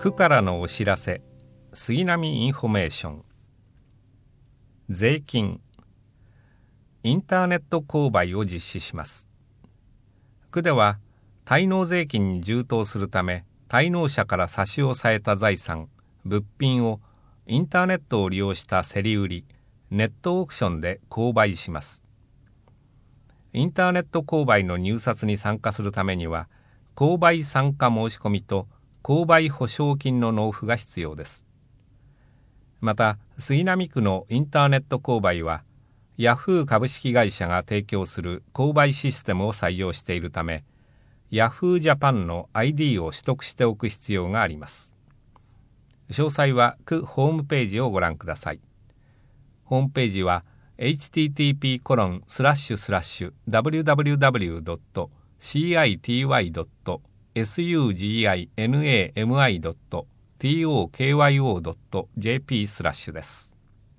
区からのお知らせ、杉並インフォメーション。税金、インターネット購買を実施します。区では滞納税金に充当するため、滞納者から差し押さえた財産、物品をインターネットを利用した競り売り、ネットオークションで購買します。インターネット購買の入札に参加するためには、購買参加申し込みと購買保証金の納付が必要です。また、杉並区のインターネット購買は、ヤフー株式会社が提供する購買システムを採用しているため、ヤフージャパンの ID を取得しておく必要があります。詳細は区ホームページをご覧ください。ホームページは http://www.citywi.suginami.tokyo.jp/ です。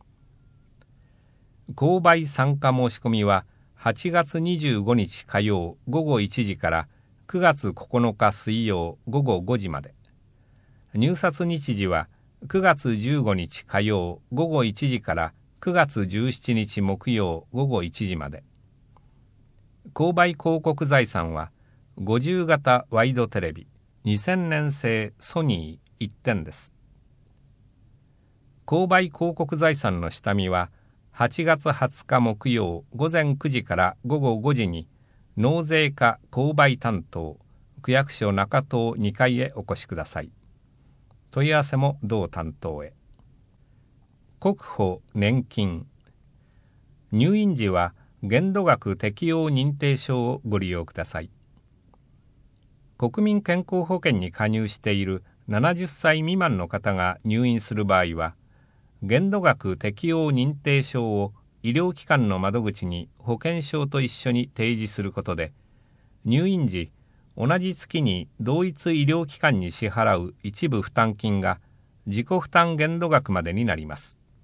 購買参加申し込みは8月25日火曜午後1時から9月9日水曜午後5時まで。入札日時は9月15日火曜午後1時から9月17日木曜午後1時まで。購買広告財産は50型ワイドテレビ2000年製ソニー1点です。購買広告財産の下見は8月20日木曜午前9時から午後5時に納税課購買担当区役所中東2階へお越しください。問い合わせも同担当へ。国保年金。入院時は限度額適用認定証をご利用ください。国民健康保険に加入している70歳未満の方が入院する場合は、限度額適用認定証を医療機関の窓口に保険証と一緒に提示することで、入院時、同じ月に同一医療機関に支払う一部負担金が自己負担限度額までになります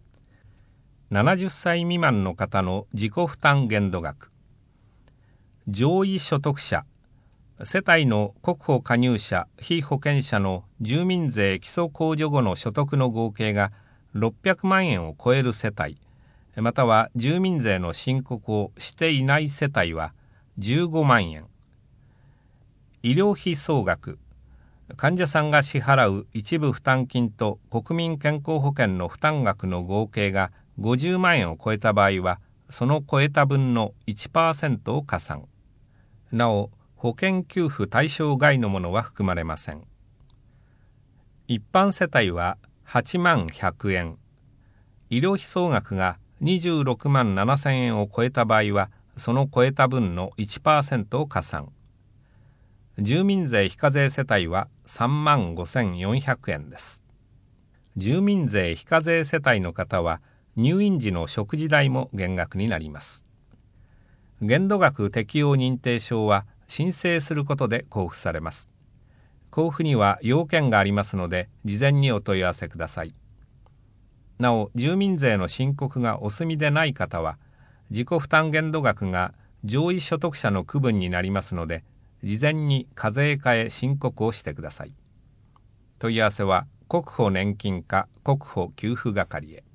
。70歳未満の方の自己負担限度額。上位所得者、世帯の国保加入者、被保険者の住民税基礎控除後の所得の合計が600万円を超える世帯、または住民税の申告をしていない世帯は15万円。医療費総額、患者さんが支払う一部負担金と国民健康保険の負担額の合計が50万円を超えた場合は、その超えた分の 1% を加算。なお、保険給付対象外のものは含まれません。一般世帯は8万100円。医療費総額が26万7000円を超えた場合は、その超えた分の 1% を加算。住民税非課税世帯は3万5400円です。住民税非課税世帯の方は入院時の食事代も減額になります。限度額適用認定証は申請することで交付されます。交付には要件がありますので事前にお問い合わせください。なお、住民税の申告がお済みでない方は自己負担限度額が上位所得者の区分になりますので、事前に課税課へ申告をしてください。問い合わせは国保年金課国保給付係へ。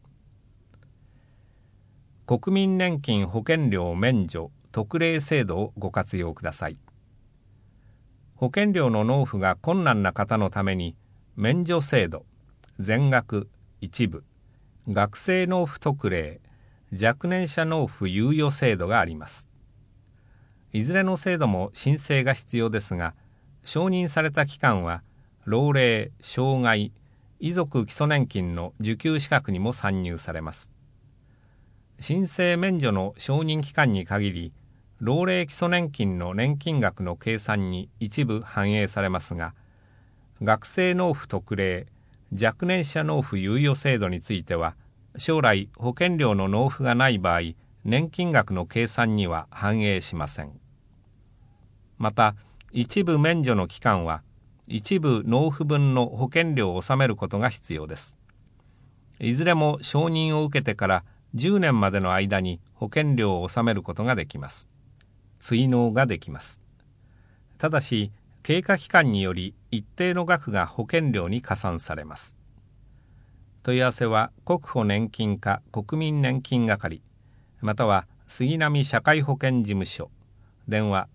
国民年金保険料免除特例制度をご活用ください。保険料の納付が困難な方のために免除制度、全額、一部、学生納付特例、若年者納付猶予制度があります。いずれの制度も申請が必要ですが、承認された期間は老齢、障害、遺族基礎年金の受給資格にも算入されます。申請免除の承認期間に限り、老齢基礎年金の年金額の計算に一部反映されますが、学生納付特例、若年者納付猶予制度については、将来保険料の納付がない場合、年金額の計算には反映しません。また、一部免除の期間は、一部納付分の保険料を納めることが必要です。いずれも承認を受けてから10年までの間に保険料を納めることができます。追納ができます。ただし、 経過期間により一定の額が保険料に加算されます。問い合わせは国保年金課国民年金係または杉並社会保険事務所電話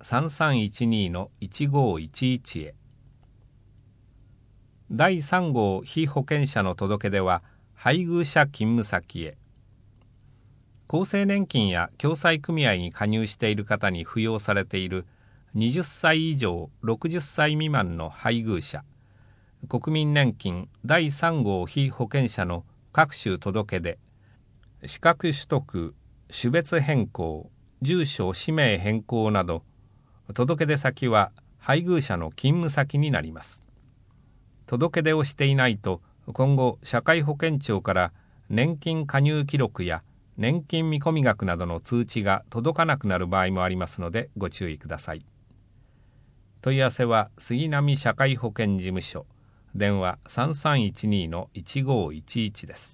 3312-1511 へ。第3号被保険者の届け出は配偶者勤務先へ。厚生年金や共済組合に加入している方に扶養されている20歳以上60歳未満の配偶者、国民年金第3号被保険者の各種届け出、資格取得、種別変更、住所氏名変更など、届け出先は配偶者の勤務先になります。届け出をしていないと、今後社会保険庁から年金加入記録や年金見込み額などの通知が届かなくなる場合もありますのでご注意ください。問い合わせは杉並社会保険事務所電話 3312-1511 です。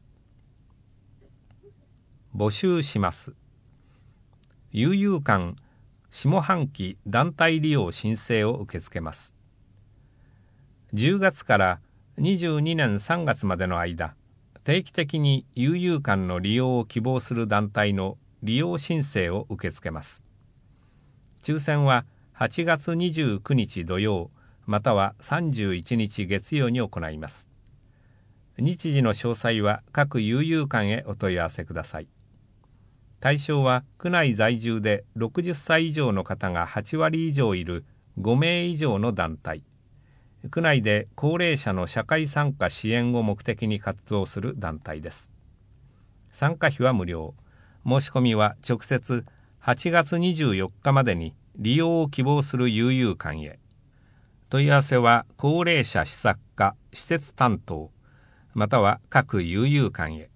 募集します。悠々館下半期団体利用申請を受け付けます。10月から22年3月までの間、定期的に悠々館の利用を希望する団体の利用申請を受け付けます。抽選は8月29日土曜または31日月曜に行います。日時の詳細は各悠々館へお問い合わせください。対象は区内在住で60歳以上の方が8割以上いる5名以上の団体、区内で高齢者の社会参加支援を目的に活動する団体です。参加費は無料。申し込みは直接8月24日までに利用を希望する悠々館へ。問い合わせは高齢者施策課施設担当または各悠々館へ。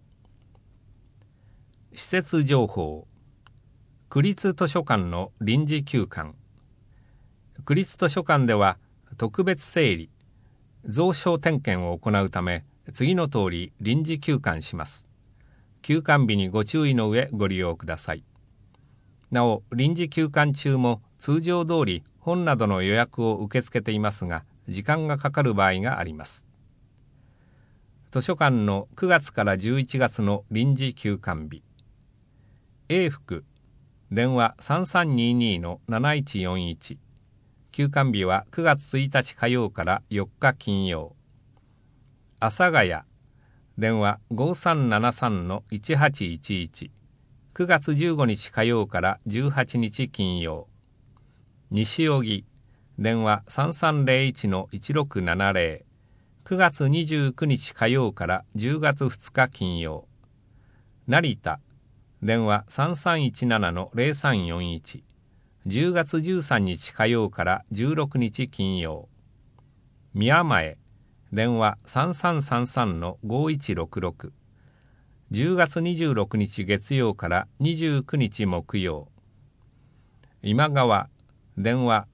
施設情報。区立図書館の臨時休館。区立図書館では特別整理、蔵書点検を行うため次の通り臨時休館します。休館日にご注意の上ご利用ください。なお臨時休館中も通常通り本などの予約を受け付けていますが時間がかかる場合があります。図書館の9月から11月の臨時休館日。永福電話 3322-7141 休館日は9月1日火曜から4日金曜。阿佐ヶ谷電話 5373-1811 9月15日火曜から18日金曜。西荻電話 3301-1670 9月29日火曜から10月2日金曜。成田電話 3317-0341 10月13日火曜から16日金曜。宮前電話 3333-5166 10月26日月曜から29日木曜。今川電話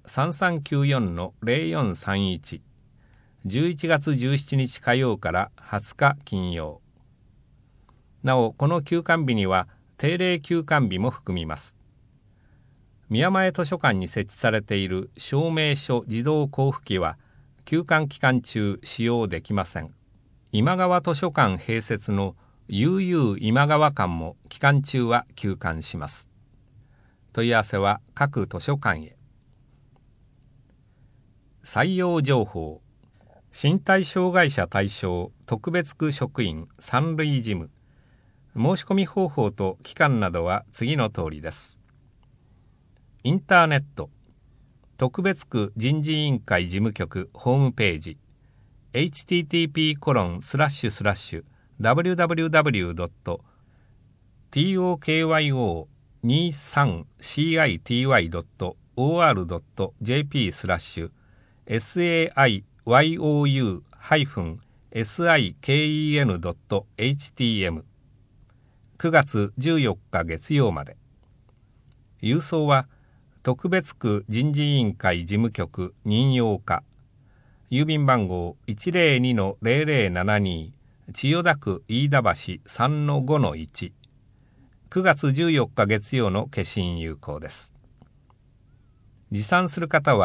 3394-0431 11月17日火曜から20日金曜。なおこの休館日には定例休館日も含みます。宮前図書館に設置されている証明書自動交付機は休館期間中使用できません。今川図書館併設の悠々今川館も期間中は休館します。問い合わせは各図書館へ。採用情報。身体障害者対象特別区職員三類事務。申し込み方法と期間などは次の通りです。インターネット特別区人事委員会事務局ホームページ http://www.tokyoU-siken.htm 9月14日月曜まで。郵送は特別区人事委員会事務局任用課郵便番号 102-0072 千代田区飯田橋 3-5-1 9月14日月曜の消印有効です。持参する方は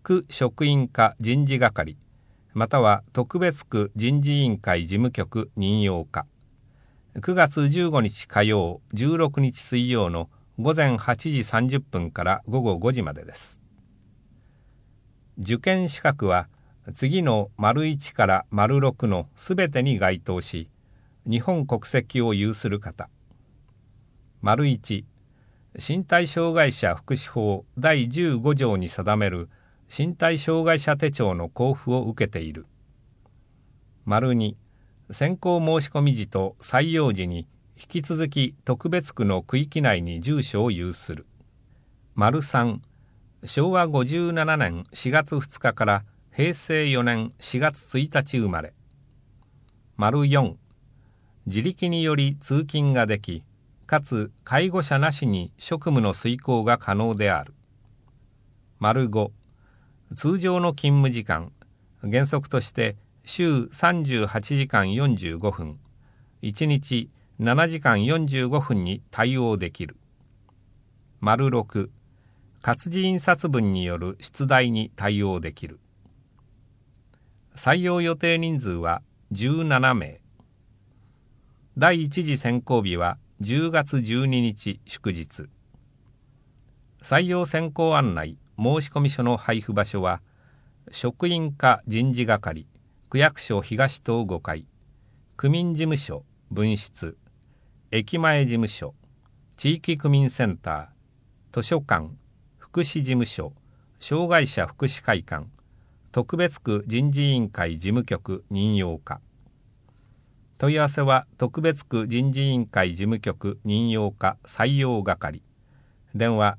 区職員課人事係または特別区人事委員会事務局任用課。9月15日火曜、16日水曜の午前8時30分から午後5時までです。受験資格は次の丸1から丸6のすべてに該当し、日本国籍を有する方。丸1、身体障害者福祉法第15条に定める身体障害者手帳の交付を受けている。丸2、選考申込時と採用時に引き続き特別区の区域内に住所を有する。丸3、昭和57年4月2日から平成4年4月1日生まれ。丸4、自力により通勤ができ、かつ介護者なしに職務の遂行が可能である。丸5、通常の勤務時間、原則として週38時間45分、1日7時間45分に対応できる。丸6、活字印刷分による出題に対応できる。採用予定人数は17名。第一次選考日は10月12日祝日。採用選考案内申込書の配布場所は、職員課人事係、区役所東棟5階、区民事務所分室、駅前事務所、地域区民センター、図書館、福祉事務所、障害者福祉会館、特別区人事委員会事務局任用課。問い合わせは特別区人事委員会事務局任用課採用係。電話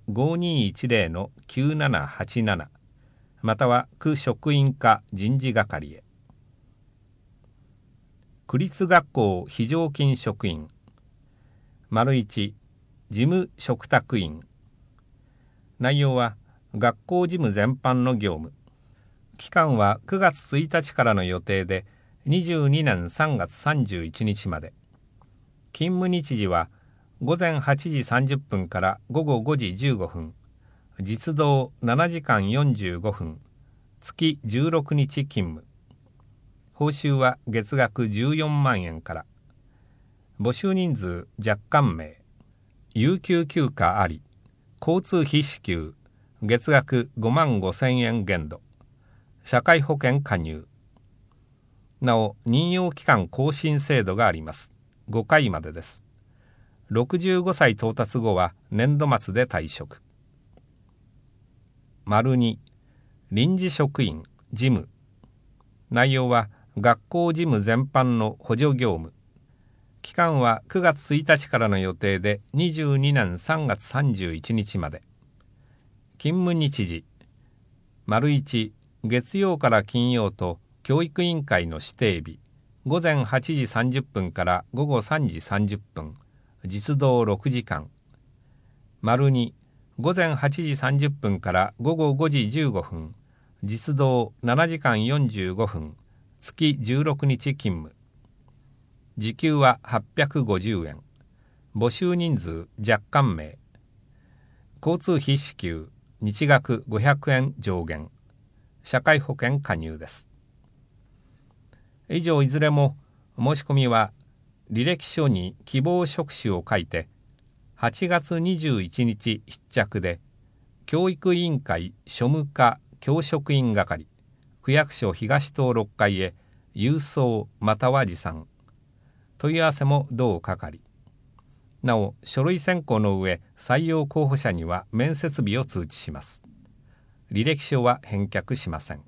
5210-9787 または区職員課人事係へ。区立学校非常勤職員。丸1、事務嘱託員。内容は学校事務全般の業務。期間は9月1日からの予定で22年3月31日まで。勤務日時は午前8時30分から午後5時15分。実働7時間45分。月16日勤務。報酬は月額14万円から。募集人数若干名。有給休暇あり。交通費支給。月額5万5千円限度。社会保険加入。なお、任用期間更新制度があります。5回までです。65歳到達後は年度末で退職。丸2、臨時職員、事務。内容は学校事務全般の補助業務。期間は9月1日からの予定で22年3月31日まで。勤務日時。丸1、月曜から金曜と教育委員会の指定日。午前8時30分から午後3時30分。実働6時間。丸2、午前8時30分から午後5時15分。実働7時間45分。月16日勤務。時給は850円。募集人数若干名。交通費支給、日額500円上限。社会保険加入です。以上いずれも申し込みは履歴書に希望職種を書いて8月21日必着で教育委員会庶務課教職員係区役所東棟6階へ郵送または持参。問い合わせも同係。なお書類選考の上採用候補者には面接日を通知します。履歴書は返却しません。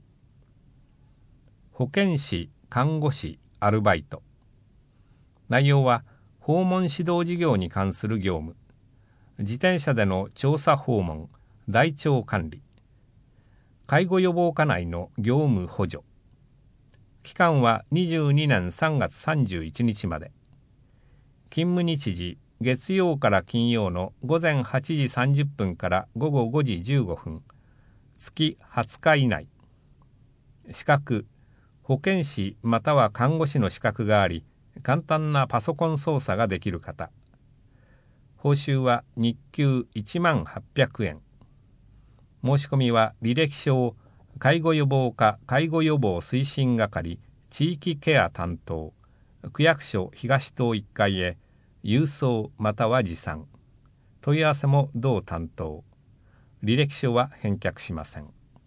保健師、看護師、アルバイト。内容は訪問指導事業に関する業務。自転車での調査訪問、台帳管理。介護予防課内の業務補助。期間は22年3月31日まで。勤務日時、月曜から金曜の午前8時30分から午後5時15分。月20日以内。資格、保健師または看護師の資格があり、簡単なパソコン操作ができる方。報酬は日給1万800円。 申し込みは履歴書を介護予防課介護予防推進係地域ケア担当区役所東棟1階へ郵送または持参。問い合わせも同担当。履歴書は返却しません。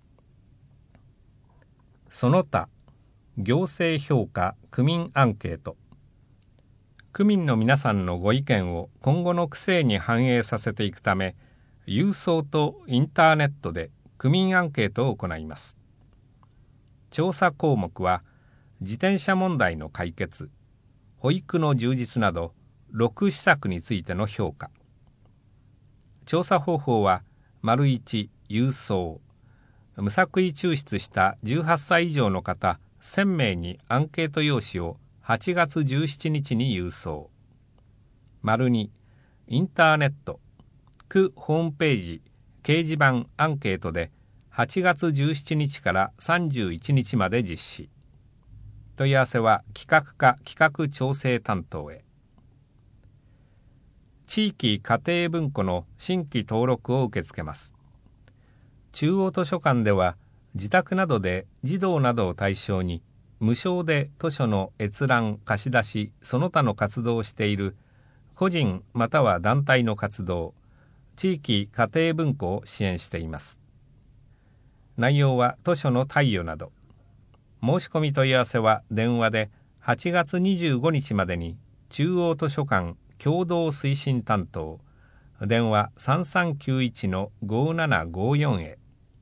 その他、行政評価区民アンケート。区民の皆さんのご意見を今後の区政に反映させていくため、郵送とインターネットで区民アンケートを行います。調査項目は、自転車問題の解決、保育の充実など6施策についての評価。調査方法は、1郵送。無作為抽出した18歳以上の方1000名にアンケート用紙を8月17日に郵送。2インターネット。区ホームページ掲示板アンケートで8月17日から31日まで実施。問い合わせは企画課企画調整担当へ。地域家庭文庫の新規登録を受け付けます。中央図書館では自宅などで児童などを対象に無償で図書の閲覧貸し出しその他の活動をしている個人または団体の活動地域家庭文庫を支援しています。内容は図書の貸与など。申し込み問い合わせは電話で8月25日までに中央図書館共同推進担当電話 3391-5754 へ。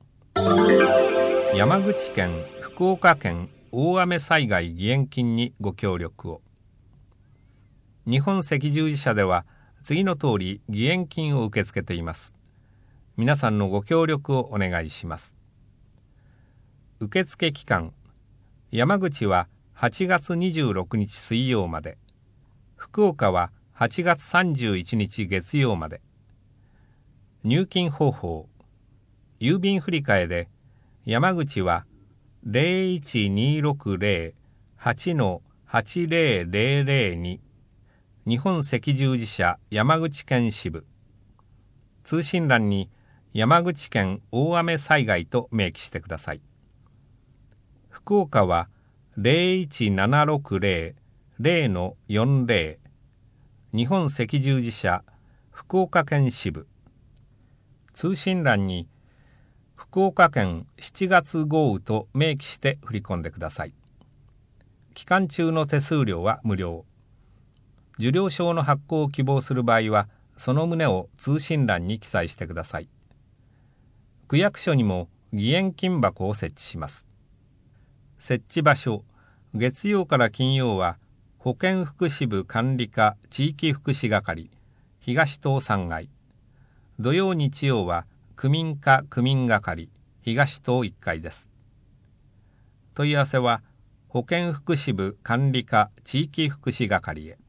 山口県福岡県大雨災害義援金にご協力を。日本赤十字社では次の通り義援金を受け付けています。皆さんのご協力をお願いします。受付期間、山口は8月26日水曜まで、福岡は8月31日月曜まで。入金方法、郵便振替で山口は 01260-8-8000 日本赤十字社山口県支部。通信欄に山口県大雨災害と明記してください。福岡は 01760-0-40 日本赤十字社福岡県支部。通信欄に福岡県7月豪雨と明記して振り込んでください。期間中の手数料は無料。受領証の発行を希望する場合はその旨を通信欄に記載してください。区役所にも義援金箱を設置します。設置場所、月曜から金曜は保健福祉部管理課地域福祉係東棟3階。土曜日曜は区民課区民係東棟1階です。問い合わせは保健福祉部管理課地域福祉係へ。